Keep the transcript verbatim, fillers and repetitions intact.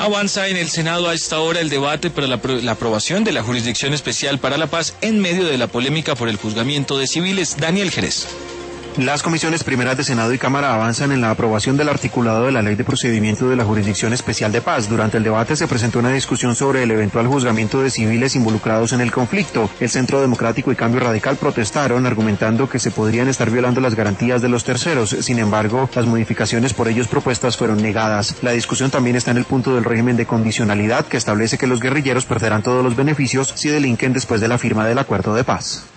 Avanza en el Senado a esta hora el debate para la, la aprobación de la Jurisdicción Especial para la Paz en medio de la polémica por el juzgamiento de civiles. Daniel Jerez. Las comisiones primeras de Senado y Cámara avanzan en la aprobación del articulado de la Ley de Procedimiento de la Jurisdicción Especial de Paz. Durante el debate se presentó una discusión sobre el eventual juzgamiento de civiles involucrados en el conflicto. El Centro Democrático y Cambio Radical protestaron, argumentando que se podrían estar violando las garantías de los terceros. Sin embargo, las modificaciones por ellos propuestas fueron negadas. La discusión también está en el punto del régimen de condicionalidad, que establece que los guerrilleros perderán todos los beneficios si delinquen después de la firma del acuerdo de paz.